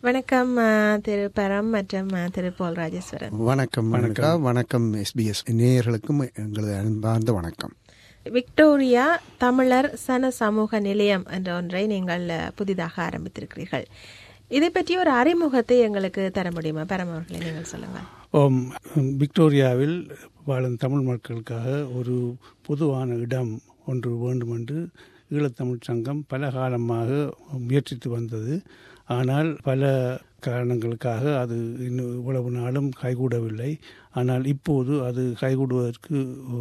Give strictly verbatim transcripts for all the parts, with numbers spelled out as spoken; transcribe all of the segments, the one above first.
வணக்கம் திரு பரம் மற்றும் திரு போல் ராஜேஸ்வரன். வணக்கம் வணக்கம் வணக்கம் எஸ்பிஎஸ் நேயர்களுக்கும் எங்களது அன்பார்ந்த வணக்கம். விக்டோரியா தமிழர் சன சமூக நிலையம் என்ற ஒன்றை நீங்கள் புதிதாக ஆரம்பித்திருக்கிறீர்கள். இதை பற்றி ஒரு அறிமுகத்தை எங்களுக்கு தர முடியுமா பரம் அவர்களை நீங்கள் சொல்லுங்கள். ஓம் விக்டோரியாவில் வாழும் தமிழ் மக்களுக்காக ஒரு பொதுவான இடம் ஒன்று வேண்டும் என்று ஈழத்தமிழ் சங்கம் பல காலமாக முயற்சித்து வந்தது. ஆனால் பல காரணங்களுக்காக அது இன்னும் இவ்வளவு நாளும் கைகூடவில்லை. ஆனால் இப்போது அது கைகூடுவதற்கு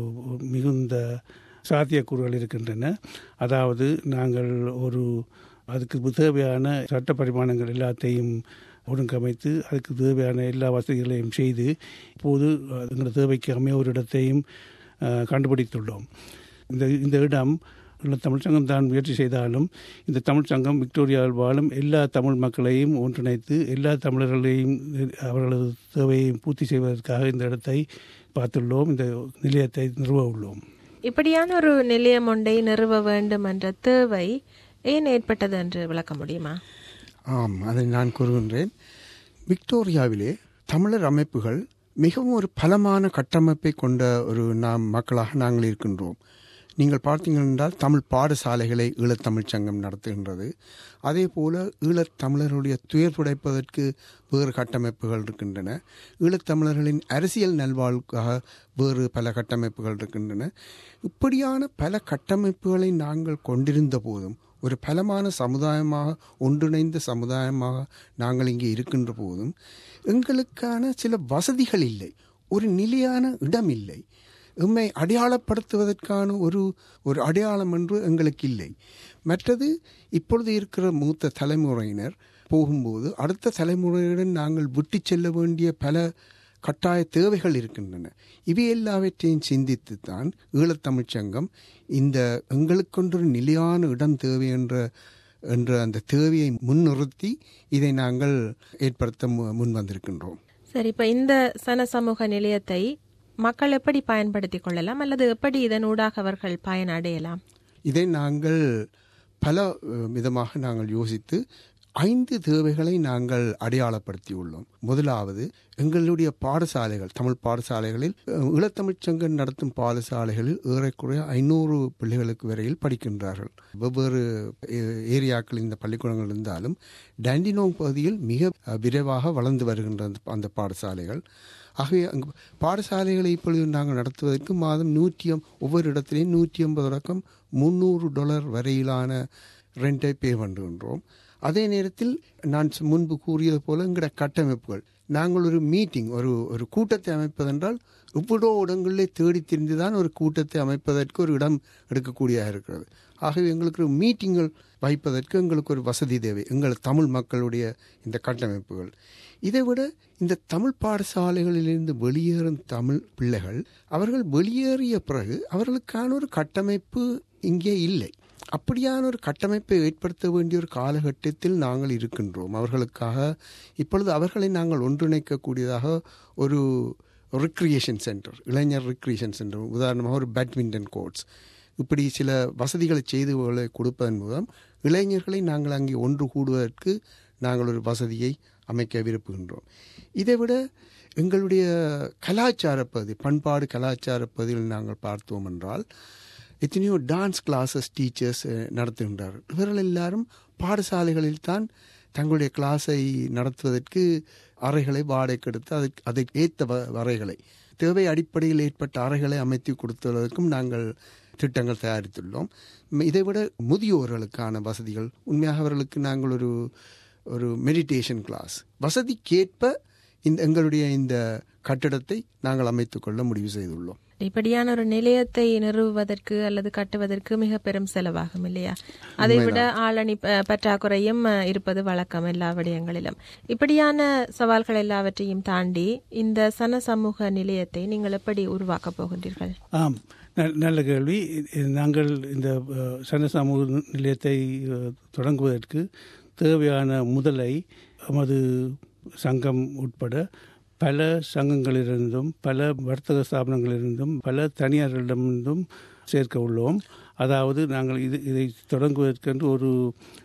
மிகுந்த சாத்தியக்கூறுகள் இருக்கின்றன. அதாவது நாங்கள் ஒரு அதுக்கு தேவையான சட்ட பரிமாணங்கள் எல்லாத்தையும் ஒழுங்கமைத்து அதுக்கு தேவையான எல்லா வசதிகளையும் செய்து இப்போது எங்கள் தேவைக்கு அமைய ஒரு இடத்தையும் கண்டுபிடித்துள்ளோம். இந்த இந்த இடம் தமிழ் சங்கம் தான் முயற்சி செய்தாலும் இந்த தமிழ் சங்கம் விக்டோரியாவில் வாழும் எல்லா தமிழ் மக்களையும் ஒன்றிணைத்து எல்லா தமிழர்களையும் அவர்களது தேவையையும் பூர்த்தி செய்வதற்காக இந்த இடத்தை பார்த்துள்ளோம், இந்த நிலையத்தை நிறுவ உள்ளோம். இப்படியான ஒரு நிலையம் ஒன்றை நிறுவ வேண்டும் என்ற தேவை ஏன் ஏற்பட்டது என்று விளக்க முடியுமா? ஆம், அதை நான் கூறுகின்றேன். விக்டோரியாவிலே தமிழர் அமைப்புகள் மிகவும் ஒரு பலமான கட்டமைப்பை கொண்ட ஒரு நாம் மக்களாக நாங்கள் இருக்கின்றோம். நீங்கள் பார்த்தீர்கள் என்றால் தமிழ் பாடசாலைகளை ஈழத்தமிழ் சங்கம் நடத்துகின்றது. அதே போல ஈழத்தமிழர்களுடைய துயர் துடைப்பதற்கு வேறு கட்டமைப்புகள் இருக்கின்றன. ஈழத்தமிழர்களின் அரசியல் நல்வாழ்வுக்காக வேறு பல கட்டமைப்புகள் இருக்கின்றன. இப்படியான பல கட்டமைப்புகளை நாங்கள் கொண்டிருந்த போதும் ஒரு பலமான சமுதாயமாக ஒன்றிணைந்த சமுதாயமாக நாங்கள் இங்கே இருக்கின்ற போதும் எங்களுக்கான சில வசதிகள் இல்லை, ஒரு நிலையான இடம் இல்லை, எம்மை அடையாளப்படுத்துவதற்கான ஒரு ஒரு அடையாளம் என்று எங்களுக்கு இல்லை. மற்றது இப்பொழுது இருக்கிற மூத்த தலைமுறையினர் போகும்போது அடுத்த தலைமுறையுடன் நாங்கள் விட்டு செல்ல வேண்டிய பல கட்டாய தேவைகள் இருக்கின்றன. இவை எல்லாவற்றையும் சிந்தித்து தான் ஈழத்தமிழ்ச் சங்கம் இந்த எங்களுக்கொன்று நிலையான இடம் தேவை என்ற என்ற அந்த தேவையை முன்னிறுத்தி இதை நாங்கள் ஏற்படுத்த முன் வந்திருக்கின்றோம். சரி, இப்போ இந்த சன சமூக நிலையத்தை மக்கள் எப்படி பயன்படுத்திக் கொள்ளலாம் அல்லது எப்படி இதனூடாக அவர்கள் பயன் அடையலாம்? இதை நாங்கள் பல விதமாக நாங்கள் யோசித்து ஐந்து தேவைகளை நாங்கள் அடையாளப்படுத்தியுள்ளோம். முதலாவது, எங்களுடைய பாடசாலைகள், தமிழ் பாடசாலைகளில் ஈழத்தமிழ்ச் சங்கம் நடத்தும் பாடசாலைகளில் ஏறக்குறைய ஐநூறு பிள்ளைகளுக்கு வரையில் படிக்கின்றார்கள். வெவ்வேறு ஏரியாக்கள் இந்த பள்ளிக்கூடங்கள் இருந்தாலும் டண்டினோங் பகுதியில் மிக விரைவாக வளர்ந்து வருகின்ற அந்த பாடசாலைகள். ஆகவே அங்கு பாடசாலைகளை இப்பொழுது நாங்கள் நடத்துவதற்கு மாதம் நூற்றியம் ஒவ்வொரு இடத்திலையும் நூற்றி ஐம்பது ரக்கம் முந்நூறு டாலர் வரையிலான ரெண்டை பே பண்ணுகின்றோம். அதே நேரத்தில் நான் முன்பு கூறியது போல எங்களோட கட்டமைப்புகள், நாங்கள் ஒரு மீட்டிங் ஒரு ஒரு கூட்டத்தை அமைப்பதென்றால் இவ்வளோ இடங்களிலே தேடி திரிந்து தான் ஒரு கூட்டத்தை அமைப்பதற்கு ஒரு இடம் எடுக்கக்கூடியதாக இருக்கிறது. ஆகவே எங்களுக்கு ஒரு மீட்டிங்கள் வைப்பதற்கு எங்களுக்கு ஒரு வசதி தேவை, எங்கள் தமிழ் மக்களுடைய இந்த கட்டமைப்புகள். இதைவிட இந்த தமிழ் பாடசாலைகளிலிருந்து வெளியேறும் தமிழ் பிள்ளைகள் அவர்கள் வெளியேறிய பிறகு அவர்களுக்கான ஒரு கட்டமைப்பு இங்கே இல்லை. அப்படியான ஒரு கட்டமைப்பை ஏற்படுத்த வேண்டிய ஒரு காலகட்டத்தில் நாங்கள் இருக்கின்றோம். அவர்களுக்காக இப்பொழுது அவர்களை நாங்கள் ஒன்றிணைக்கக்கூடியதாக ஒரு ரிக்ரியேஷன் சென்டர், இளைஞர் ரிக்ரியேஷன் சென்டர், உதாரணமாக ஒரு பேட்மிண்டன் கோர்ட்ஸ், இப்படி சில வசதிகளை செய்து கொடுப்பதன் மூலம் இளைஞர்களை நாங்கள் அங்கே ஒன்று கூடுவதற்கு நாங்கள் ஒரு வசதியை அமைக்க விரும்புகின்றோம். இதைவிட எங்களுடைய கலாச்சார பகுதி, பண்பாடு கலாச்சார பகுதியில் நாங்கள் பார்த்தோம் என்றால் எத்தனையோ டான்ஸ் கிளாஸஸ் டீச்சர்ஸ் நடத்துகின்றார்கள். இவர்கள் எல்லாரும் பாடசாலைகளில் தான் தங்களுடைய கிளாஸை நடத்துவதற்கு அறைகளை வாடகைக்கு எடுத்து அதுக்கு அதை ஏற்ற அறைகளை, தேவை அடிப்படையில் ஏற்பட்ட அறைகளை அமைத்து கொடுத்துவதற்கும் நாங்கள் திட்டங்கள் தயாரித்துள்ளோம். இதைவிட முதியோர்களுக்கான வசதிகள், உண்மையாக அவர்களுக்கு நாங்கள் ஒரு ஒரு மெடிடேஷன் கிளாஸ் வசதிக்கேற்ப இந்த எங்களுடைய இந்த கட்டிடத்தை நாங்கள் அமைத்துக் கொள்ள முடிவு செய்துள்ளோம். இப்படியான ஒரு நிலையத்தை நிறுவுவதற்கு அல்லது கட்டுவதற்கு மிக பெரும் செலவாகும் இல்லையா? அதை விட ஆளணி பற்றாக்குறையும் இருப்பது வழக்கம் எல்லா விடயங்களிலும். இப்படியான சவால்கள் எல்லாவற்றையும் தாண்டி இந்த சன சமூக நிலையத்தை நீங்கள் எப்படி உருவாக்க போகின்றீர்கள்? ஆம், நல்ல கேள்வி. நாங்கள் இந்த சன சமூக நிலையத்தை தொடங்குவதற்கு தேவையான முதலை நமது சங்கம் உட்பட பல சங்கங்களிலிருந்தும் பல வர்த்தக ஸ்தாபனங்களிலிருந்தும் பல தனியார்களிடமிருந்தும் சேர்க்க உள்ளோம். அதாவது நாங்கள் இது இதை தொடங்குவதற்கென்று ஒரு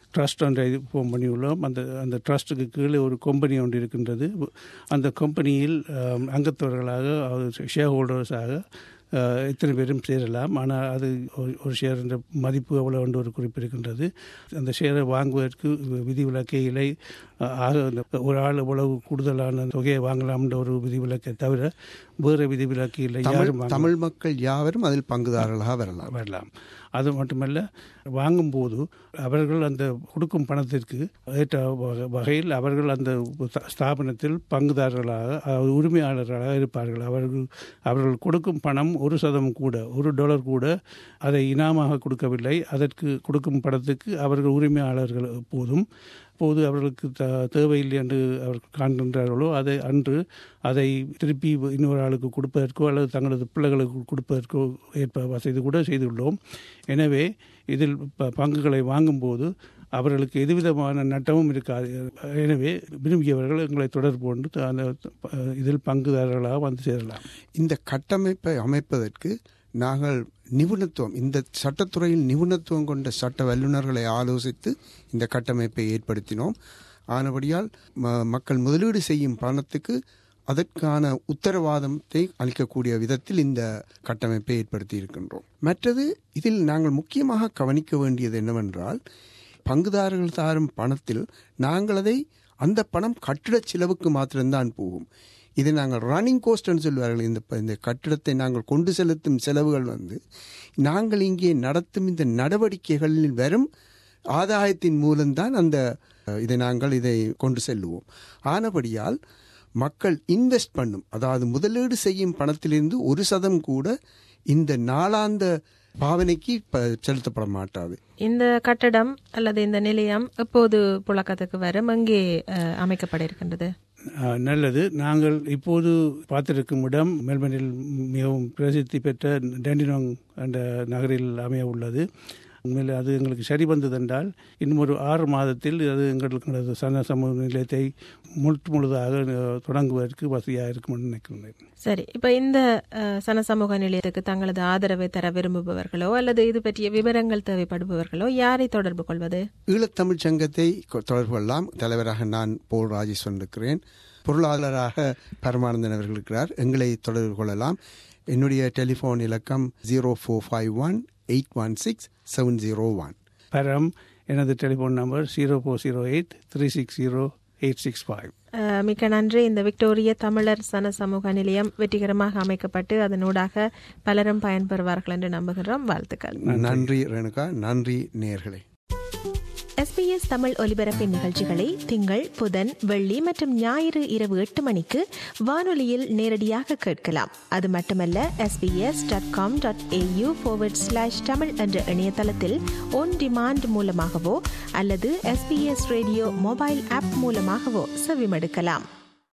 ட்ரஸ்ட் ஒன்றை ஃபார்ம் பண்ணியுள்ளோம். அந்த அந்த ட்ரஸ்ட்டுக்கு கீழே ஒரு கம்பெனி ஒன்று இருக்கின்றது. அந்த கம்பெனியில் அங்கத்தவர்களாக ஷேர் ஹோல்டர்ஸாக எத்தனை பேரும் சேரலாம். ஆனால் அது ஒரு ஷேர் என்ற மதிப்பு அவ்வளோ ஒன்று ஒரு குறிப்பு இருக்கின்றது. அந்த ஷேரை வாங்குவதற்கு விதிவிலக்கே இல்லை. ஆக ஒரு ஆள் எவ்வளவு கூடுதலான தொகையை வாங்கலாம்ன்ற ஒரு விதிவிலக்கை தவிர வேறு விதிவிலக்கு இல்லை. யாரும் தமிழ் மக்கள் யாவரும் அதில் பங்குதாரர்களாக வரலாம் வரலாம் அது மட்டுமல்ல, வாங்கும்போது அவர்கள் அந்த கொடுக்கும் பணத்திற்கு ஏற்ற வகையில் அவர்கள் அந்த ஸ்தாபனத்தில் பங்குதாரர்களாக உரிமையாளர்களாக இருப்பார்கள். அவர்கள் அவர்கள் கொடுக்கும் பணம் ஒரு சதம் கூட ஒரு டாலர் கூட அதை இனாமாக கொடுக்கவில்லை. அதற்கு கொடுக்கும் பணத்துக்கு அவர்கள் உரிமையாளர்கள் போதும் போது அவர்களுக்கு த தேவையில்லை என்று அவர்கள் காண்கின்றார்களோ அதை அன்று அதை திருப்பி இன்னொரு ஆளுக்கு கொடுப்பதற்கோ அல்லது தங்களது பிள்ளைகளுக்கு கொடுப்பதற்கோ ஏற்ப வசதி கூட செய்துள்ளோம். எனவே இதில் பங்குகளை வாங்கும்போது அவர்களுக்கு எதுவிதமான நட்டமும் இருக்காது. எனவே விரும்பியவர்கள் எங்களை தொடர்பு கொண்டு அந்த இதில் பங்குதாரர்களாக வந்து சேரலாம். இந்த கட்டமைப்பை அமைப்பதற்கு நாங்கள் நிபுணத்துவம் இந்த சட்டத்துறையில் நிபுணத்துவம் கொண்ட சட்ட வல்லுநர்களை ஆலோசித்து இந்த கட்டமைப்பை ஏற்படுத்தினோம். ஆனபடியால் மக்கள் முதலீடு செய்யும் பணத்துக்கு அதற்கான உத்தரவாதத்தை அளிக்கக்கூடிய விதத்தில் இந்த கட்டமைப்பை ஏற்படுத்தி இருக்கின்றோம். மற்றது இதில் நாங்கள் முக்கியமாக கவனிக்க வேண்டியது என்னவென்றால், பங்குதாரர்கள் தாரும் பணத்தில் நாங்கள் அதை அந்த பணம் கட்டிட செலவுக்கு மாத்திரம்தான் போகும். இதை நாங்கள் ரன்னிங் கோஸ்ட்னு சொல்வார்கள். இந்த இந்த கட்டிடத்தை நாங்கள் கொண்டு செலுத்தும் செலவுகள் வந்து நாங்கள் இங்கே நடத்தும் இந்த நடவடிக்கைகளில் வரும் ஆதாயத்தின் மூலம்தான் அந்த இதை நாங்கள் இதை கொண்டு செல்லுவோம். ஆனபடியால் மக்கள் இன்வெஸ்ட் பண்ணும், அதாவது முதலீடு செய்யும் பணத்திலிருந்து ஒரு சதம் கூட இந்த நாளாந்த பாவனைக்கு செலுத்தப்பட மாட்டாது. இந்த கட்டடம் அல்லது இந்த நிலையம் எப்போது புழக்கத்துக்கு வரும், அங்கே அமைக்கப்பட இருக்கின்றது? நல்லது. நாங்கள் இப்போது பார்த்திருக்கும் இடம் மெல்பர்னில் மிகவும் பிரசித்தி பெற்ற டேண்டினோங் என்ற நகரில் அமைய உள்ளது. உண்மையில் அது எங்களுக்கு சரி வந்ததென்றால் இன்னும் ஒரு ஆறு மாதத்தில் அது எங்களது சன சமூக நிலையத்தை முழு முழுதாக தொடங்குவதற்கு வசதியாக இருக்கும் என்று நினைக்கிறேன். சரி, இப்போ இந்த சன சமூக நிலையத்துக்கு தங்களது ஆதரவை தர விரும்புபவர்களோ அல்லது இது பற்றிய விவரங்கள் தேவைப்படுபவர்களோ யாரை தொடர்பு கொள்வது? ஈழத்தமிழ் சங்கத்தை தொடர்பு கொள்ளலாம். தலைவராக நான் போல் ராஜேஸ்வரன் இருக்கிறேன். பொருளாளராக பரமானந்தன் அவர்கள் இருக்கிறார். எங்களை தொடர்பு கொள்ளலாம். என்னுடைய டெலிஃபோன் இலக்கம் zero four five one eight one six seven zero one. பரம் எனது telephone number zero four zero eight three six zero eight six five. மிக்க நன்றி. இந்த விக்டோரிய தமிழர் சன சமூக நிலையம் வெற்றிகரமாக அமைக்கப்பட்டு அதனூடாக பலரும் பயன்பெறுவார்கள் என்று நம்புகிறோம். வாழ்த்துக்கள். நன்றி ரேணுகா. நன்றி நேயர்களே. எஸ்பிஎஸ் தமிழ் ஒலிபரப்பின் நிகழ்ச்சிகளை திங்கள், புதன், வெள்ளி மற்றும் ஞாயிறு இரவு எட்டு மணிக்கு வானொலியில் நேரடியாக கேட்கலாம். அது மட்டுமல்ல, SBS dot com dot AU forward slash Tamil என்ற இணையதளத்தில் ஒன் டிமாண்ட் மூலமாகவோ அல்லது எஸ்பிஎஸ் ரேடியோ மொபைல் ஆப் மூலமாகவோ செவிமடுக்கலாம்.